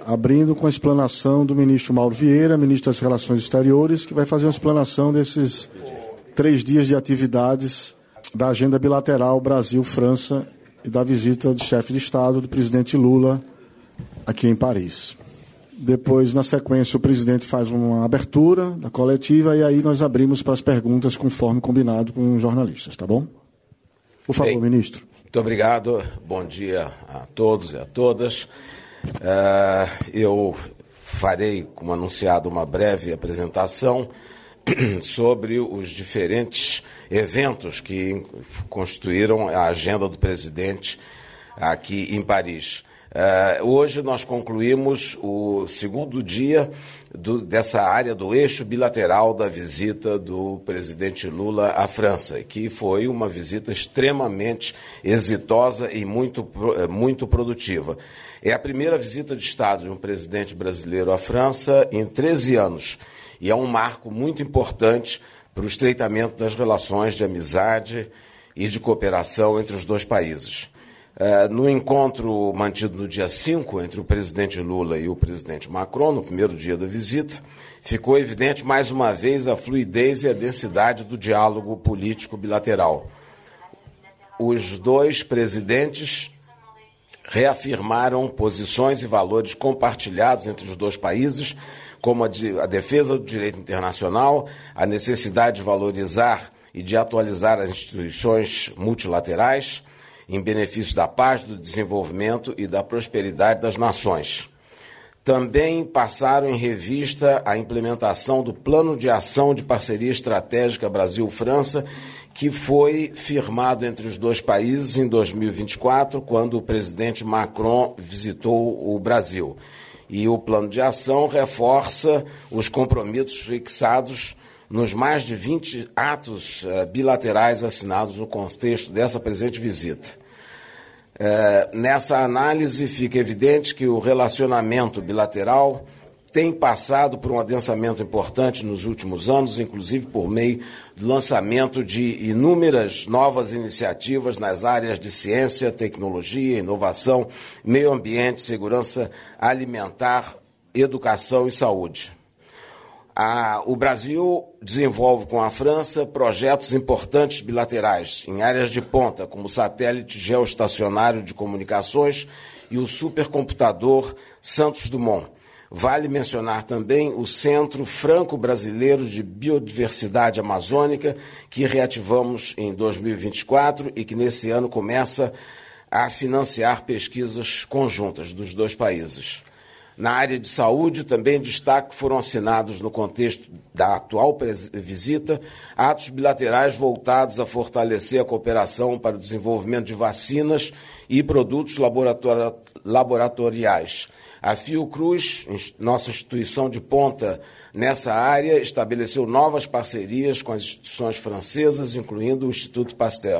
abrindo com a explanação do ministro Mauro Vieira, ministro das Relações Exteriores, que vai fazer uma explanação desses 3 dias de atividades da agenda bilateral Brasil-França e da visita de chefe de Estado do presidente Lula aqui em Paris. Depois, na sequência, o presidente faz uma abertura da coletiva e aí nós abrimos para as perguntas conforme combinado com os jornalistas, tá bom? Por favor, ministro. Muito obrigado. Bom dia a todos e a todas. Eu farei, como anunciado, uma breve apresentação sobre os diferentes eventos que constituíram a agenda do presidente aqui em Paris. Hoje nós concluímos o 2º dia dessa área do eixo bilateral da visita do presidente Lula à França, que foi uma visita extremamente exitosa e muito produtiva. É a primeira visita de Estado de um presidente brasileiro à França em 13 anos e é um marco muito importante para o estreitamento das relações de amizade e de cooperação entre os dois países. No encontro mantido no dia 5 entre o presidente Lula e o presidente Macron, no primeiro dia da visita, ficou evidente mais uma vez a fluidez e a densidade do diálogo político bilateral. Os dois presidentes reafirmaram posições e valores compartilhados entre os dois países, como a defesa do direito internacional, a necessidade de valorizar e de atualizar as instituições multilaterais, em benefício da paz, do desenvolvimento e da prosperidade das nações. Também passaram em revista a implementação do Plano de Ação de Parceria Estratégica Brasil-França, que foi firmado entre os dois países em 2024, quando o presidente Macron visitou o Brasil. E o Plano de Ação reforça os compromissos fixados nos mais de 20 atos bilaterais assinados no contexto dessa presente visita. Nessa análise fica evidente que o relacionamento bilateral tem passado por um adensamento importante nos últimos anos, inclusive por meio do lançamento de inúmeras novas iniciativas nas áreas de ciência, tecnologia, inovação, meio ambiente, segurança alimentar, educação e saúde. O Brasil desenvolve com a França projetos importantes bilaterais em áreas de ponta, como o satélite geoestacionário de comunicações e o supercomputador Santos Dumont. Vale mencionar também o Centro Franco-Brasileiro de Biodiversidade Amazônica, que reativamos em 2024 e que nesse ano começa a financiar pesquisas conjuntas dos dois países. Na área de saúde, também destaque foram assinados no contexto da atual visita atos bilaterais voltados a fortalecer a cooperação para o desenvolvimento de vacinas e produtos laboratoriais. A Fiocruz, nossa instituição de ponta nessa área, estabeleceu novas parcerias com as instituições francesas, incluindo o Instituto Pasteur.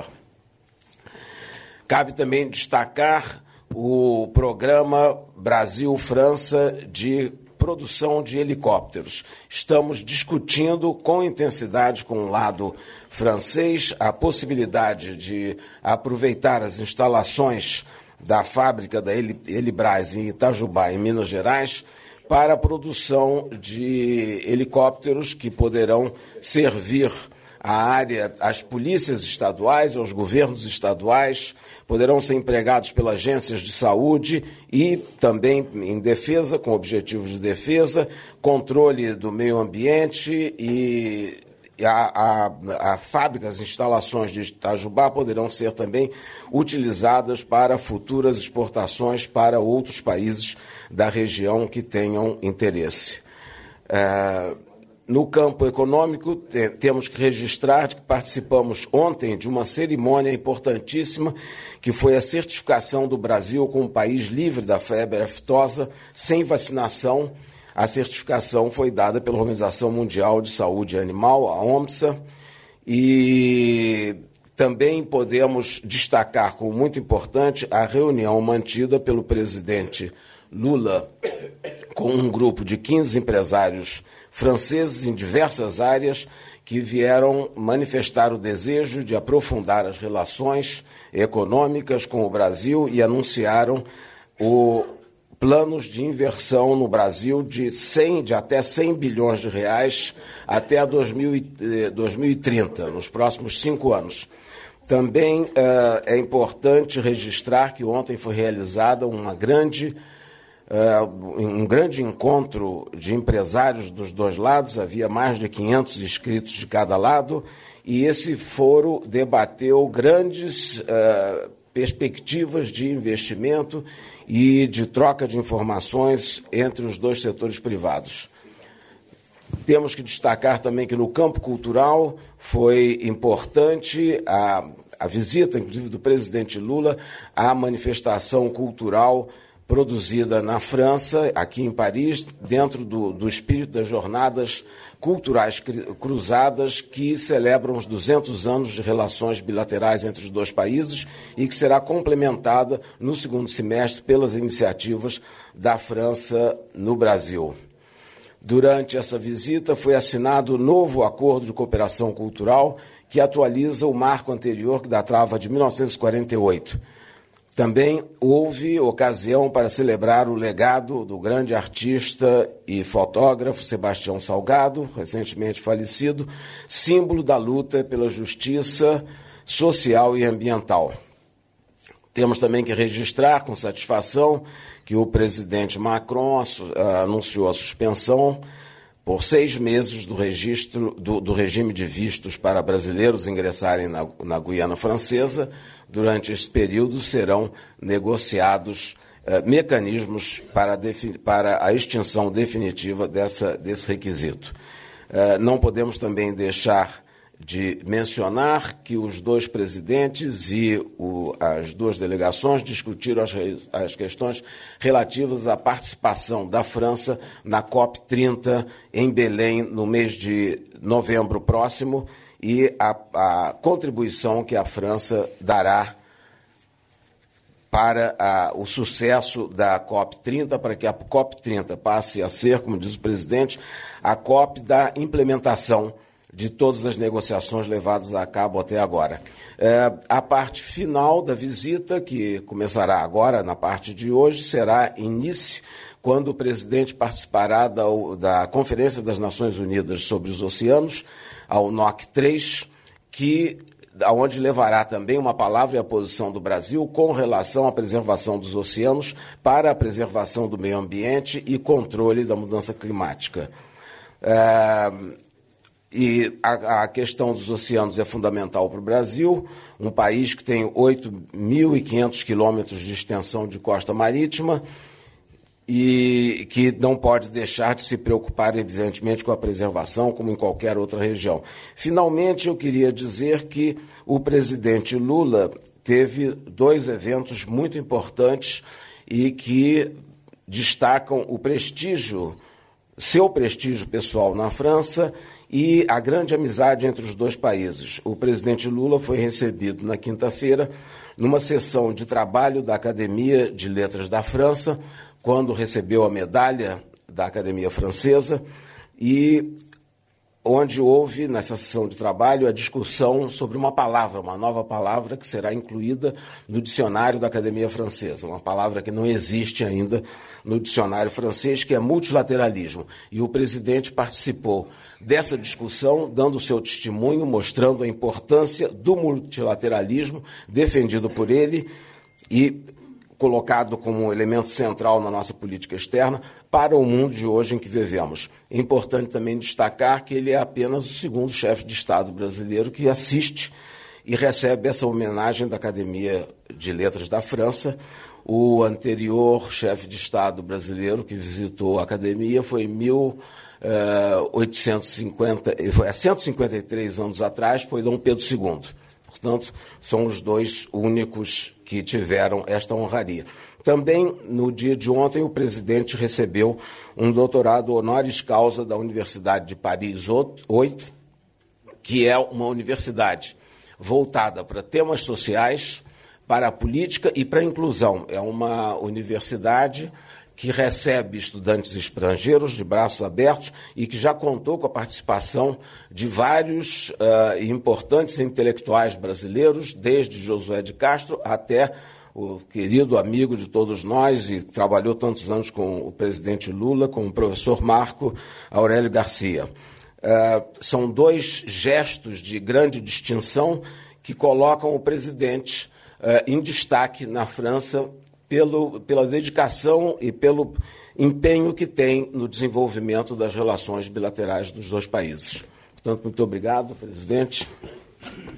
Cabe também destacar o programa Brasil-França de produção de helicópteros. Estamos discutindo com intensidade com o lado francês a possibilidade de aproveitar as instalações da fábrica da Helibras em Itajubá, em Minas Gerais, para a produção de helicópteros que poderão servir à área, às polícias estaduais, aos governos estaduais, poderão ser empregados pelas agências de saúde e também em defesa, com objetivos de defesa, controle do meio ambiente e a fábrica, as instalações de Itajubá poderão ser também utilizadas para futuras exportações para outros países da região que tenham interesse. No campo econômico, temos que registrar que participamos ontem de uma cerimônia importantíssima, que foi a certificação do Brasil como país livre da febre aftosa, sem vacinação. A certificação foi dada pela Organização Mundial de Saúde Animal, a OMSA, e também podemos destacar como muito importante a reunião mantida pelo presidente Lula com um grupo de 15 empresários franceses em diversas áreas que vieram manifestar o desejo de aprofundar as relações econômicas com o Brasil e anunciaram o planos de inversão no Brasil de até 100 bilhões de reais até 2030, nos próximos 5 anos. Também é importante registrar que ontem foi realizada um grande encontro de empresários dos dois lados, havia mais de 500 inscritos de cada lado, e esse fórum debateu grandes perspectivas de investimento e de troca de informações entre os dois setores privados. Temos que destacar também que no campo cultural foi importante a visita, inclusive, do presidente Lula à manifestação cultural produzida na França, aqui em Paris, dentro do espírito das jornadas culturais cruzadas que celebram os 200 anos de relações bilaterais entre os dois países e que será complementada no segundo semestre pelas iniciativas da França no Brasil. Durante essa visita foi assinado o novo acordo de cooperação cultural que atualiza o marco anterior que datava de 1948. Também houve ocasião para celebrar o legado do grande artista e fotógrafo Sebastião Salgado, recentemente falecido, símbolo da luta pela justiça social e ambiental. Temos também que registrar com satisfação que o presidente Macron anunciou a suspensão por 6 meses do regime de vistos para brasileiros ingressarem na Guiana Francesa. Durante esse período serão negociados mecanismos para a extinção definitiva desse requisito. Não podemos também deixar de mencionar que os dois presidentes e as duas delegações discutiram as questões relativas à participação da França na COP30 em Belém no mês de novembro próximo e a contribuição que a França dará para o sucesso da COP30, para que a COP30 passe a ser, como diz o presidente, a COP da implementação de todas as negociações levadas a cabo até agora. A parte final da visita, que começará agora, na parte de hoje, será em Nice, quando o presidente participará da Conferência das Nações Unidas sobre os Oceanos, ao NOC 3, onde levará também uma palavra e a posição do Brasil com relação à preservação dos oceanos para a preservação do meio ambiente e controle da mudança climática. E a questão dos oceanos é fundamental para o Brasil, um país que tem 8.500 quilômetros de extensão de costa marítima e que não pode deixar de se preocupar, evidentemente, com a preservação, como em qualquer outra região. Finalmente, eu queria dizer que o presidente Lula teve 2 eventos muito importantes e que destacam o seu prestígio pessoal na França e a grande amizade entre os dois países. O presidente Lula foi recebido na quinta-feira numa sessão de trabalho da Academia de Letras da França, quando recebeu a medalha da Academia Francesa, e onde houve, nessa sessão de trabalho, a discussão sobre uma nova palavra que será incluída no dicionário da Academia Francesa, uma palavra que não existe ainda no dicionário francês, que é multilateralismo. E o presidente participou dessa discussão, dando o seu testemunho, mostrando a importância do multilateralismo defendido por ele e colocado como um elemento central na nossa política externa para o mundo de hoje em que vivemos. É importante também destacar que ele é apenas o segundo chefe de Estado brasileiro que assiste e recebe essa homenagem da Academia de Letras da França. O anterior chefe de Estado brasileiro que visitou a Academia foi em 153 anos atrás, foi Dom Pedro II. Portanto, são os dois únicos que tiveram esta honraria. Também, no dia de ontem, o presidente recebeu um doutorado honoris causa da Universidade de Paris 8, que é uma universidade voltada para temas sociais, para a política e para a inclusão. É uma universidade que recebe estudantes estrangeiros de braços abertos e que já contou com a participação de vários importantes intelectuais brasileiros, desde Josué de Castro até o querido amigo de todos nós e trabalhou tantos anos com o presidente Lula, com o professor Marco Aurélio Garcia. São dois gestos de grande distinção que colocam o presidente em destaque na França pela dedicação e pelo empenho que tem no desenvolvimento das relações bilaterais dos dois países. Portanto, muito obrigado, presidente.